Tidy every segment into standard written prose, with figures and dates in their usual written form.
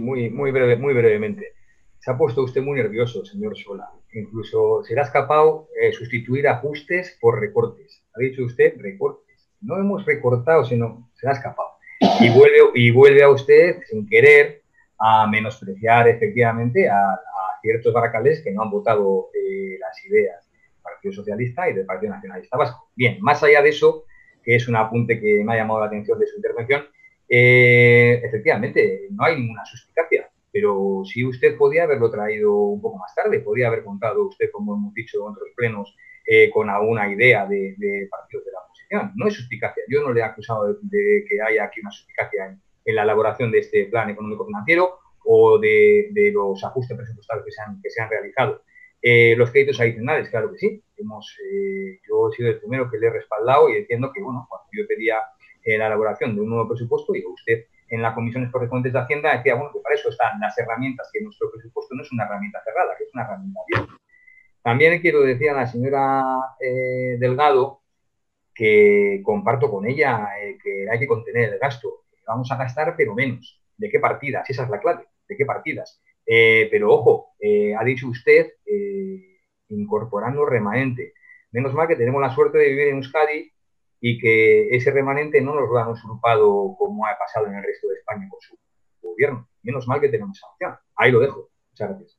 muy brevemente. Se ha puesto usted muy nervioso, señor Sola. Incluso se le ha escapado sustituir ajustes por recortes. Ha dicho usted recortes. No hemos recortado, sino se le ha escapado. Y vuelve a usted, sin querer, a menospreciar efectivamente a ciertos baracaldes que no han votado las ideas del Partido Socialista y del Partido Nacionalista Vasco. Bien, más allá de eso, que es un apunte que me ha llamado la atención de su intervención, efectivamente, no hay ninguna suspicacia, pero sí usted podía haberlo traído un poco más tarde, podía haber contado usted, como hemos dicho en otros plenos, con alguna idea de partidos de la oposición. No es suspicacia, yo no le he acusado de que haya aquí una suspicacia en la elaboración de este plan económico-financiero o de los ajustes presupuestarios que se han realizado. Los créditos adicionales, claro que sí. Yo he sido el primero que le he respaldado y entiendo que, bueno, cuando yo pedía la elaboración de un nuevo presupuesto, y usted en las comisiones correspondientes de Hacienda decía, bueno, que para eso están las herramientas, que nuestro presupuesto no es una herramienta cerrada, que es una herramienta abierta. También le quiero decir a la señora Delgado que comparto con ella que hay que contener el gasto. Vamos a gastar, pero menos. ¿De qué partidas? Esa es la clave. ¿De qué partidas? Pero ojo, ha dicho usted incorporando remanente. Menos mal que tenemos la suerte de vivir en Euskadi y que ese remanente no nos lo han usurpado como ha pasado en el resto de España con su gobierno. Menos mal que tenemos esa opción. Ahí lo dejo. Muchas gracias.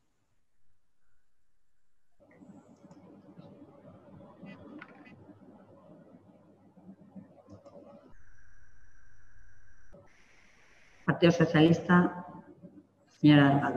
Partido Socialista, señora Delgado.